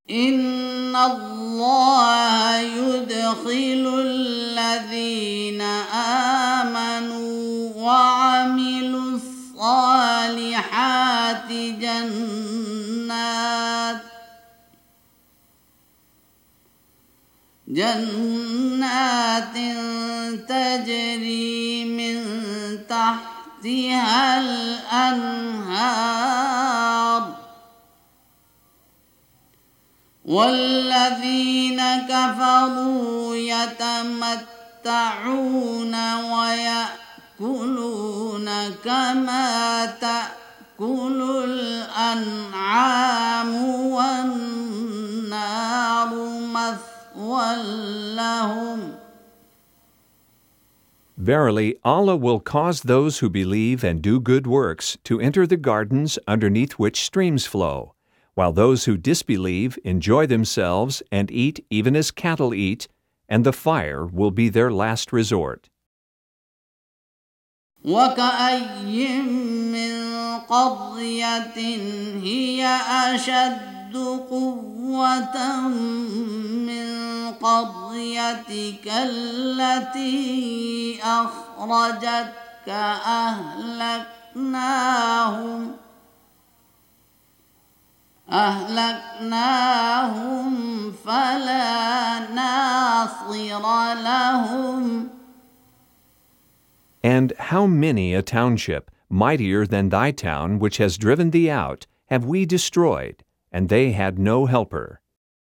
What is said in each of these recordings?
إن الله يدخل الذين آمنوا وعملوا الصالحات جنات تجري من تحتها الأنهار والذين كفروا يتمتعون ويأكلون كما تأكل الأنعام والنار مثوى لهم. Verily, Allah will cause those who believe and do good works to enter the gardens underneath which streams flow, while those who disbelieve enjoy themselves and eat even as cattle eat, and the fire will be their last resort. وكأي من قرية هي أشد قوة من قريتك التي أخرجتك أهلكناهم فلا ناصر لهم. And how many a township, mightier than thy town, which has driven thee out, have we destroyed, and they had no helper.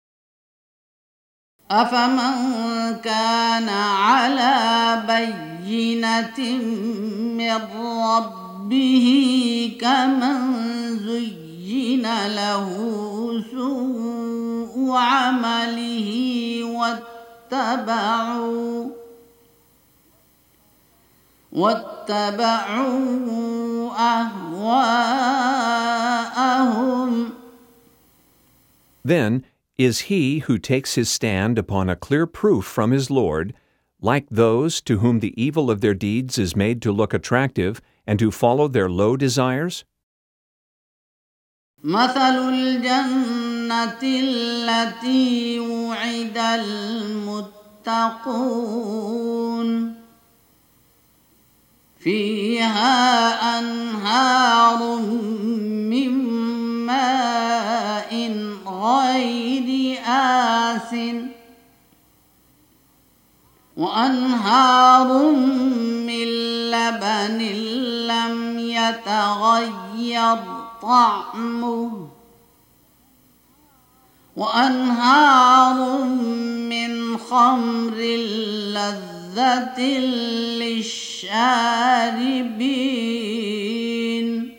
أفمن كان على بينة من ربه كمن زين له سوء عمله واتبعوا أهواءهم. Then is he who takes his stand upon a clear proof from his Lord, like those to whom the evil of their deeds is made to look attractive and to follow their low desires? مثل الجنة التي وعد المتقون فيها أنهار من ماء غير آسن وأنهار من لبن لم يتغير طعمه وأنهار من خمر لذة للشاربين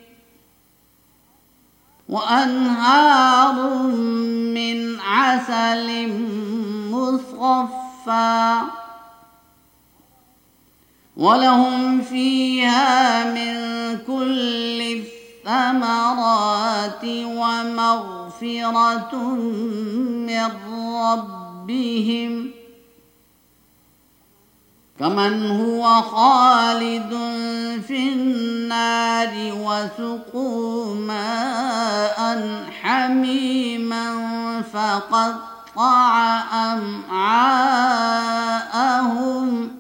وأنهار من عسل مصفى ولهم فيها من كل الثمرات ومغفرة من ربهم كمن هو خالد في النار وسقوا ماء حميما فقطع أمعاءهم.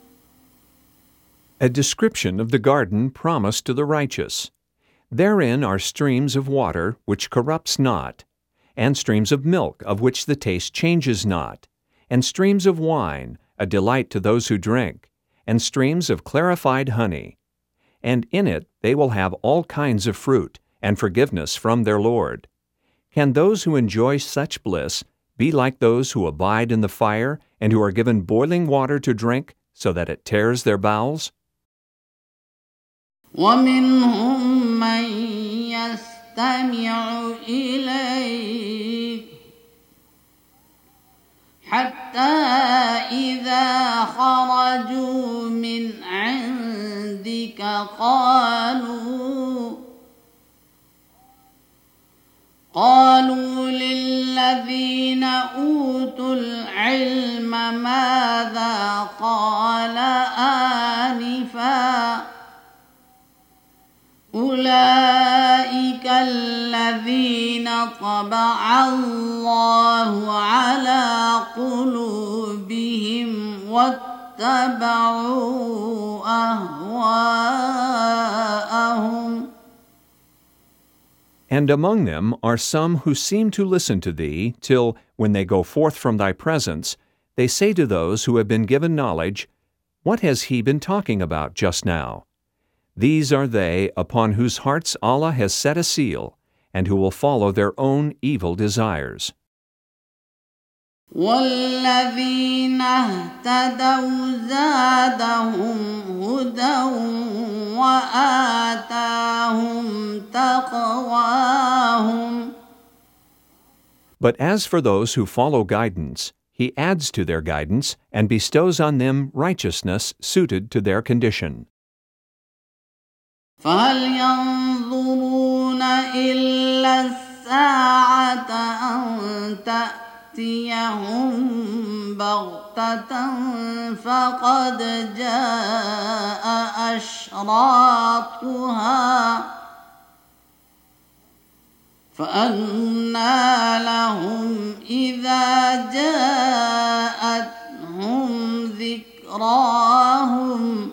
A description of the garden promised to the righteous. Therein are streams of water which corrupts not, and streams of milk of which the taste changes not, and streams of wine, a delight to those who drink, and streams of clarified honey. And in it they will have all kinds of fruit, and forgiveness from their Lord. Can those who enjoy such bliss be like those who abide in the fire, and who are given boiling water to drink, so that it tears their bowels? ومنهم من يستمع إليك حتى إذا خرجوا من عندك قالوا للذين أوتوا العلم ماذا قال آنفا أولئك الذين طبع الله واتبعوا أهواءهم. And among them are some who seem to listen to thee, till, when they go forth from thy presence, they say to those who have been given knowledge, What has he been talking about just now? These are they upon whose hearts Allah has set a seal, and who will follow their own evil desires. والذين اهتدوا زادهم هدى وآتاهم تقواهم. But as for those who follow guidance, He adds to their guidance and bestows on them righteousness suited to their condition. فهل ينظرون إلا الساعة أن تأتيهم بغتة فقد جاء أشراطها فأنى لهم إذا جاءتهم ذكراهم.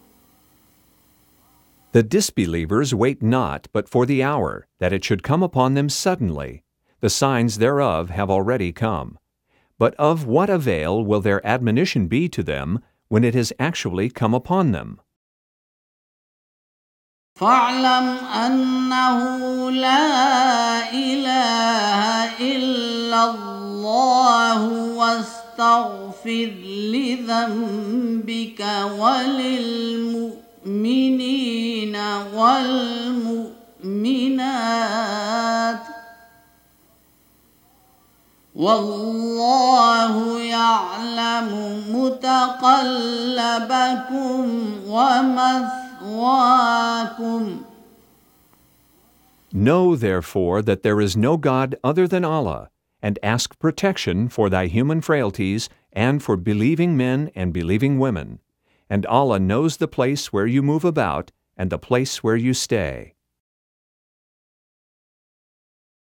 The disbelievers wait not but for the hour, that it should come upon them suddenly. The signs thereof have already come. But of what avail will their admonition be to them when it has actually come upon them? فاعلم أنه لا إله إلا الله واستغفر لذنبك وللمؤمنين والمؤمنات والله يعلم متقلبكم ومثواكم. Know, therefore, that there is no God other than Allah, and ask protection for thy human frailties and for believing men and believing women. And Allah knows the place where you move about and the place where you stay.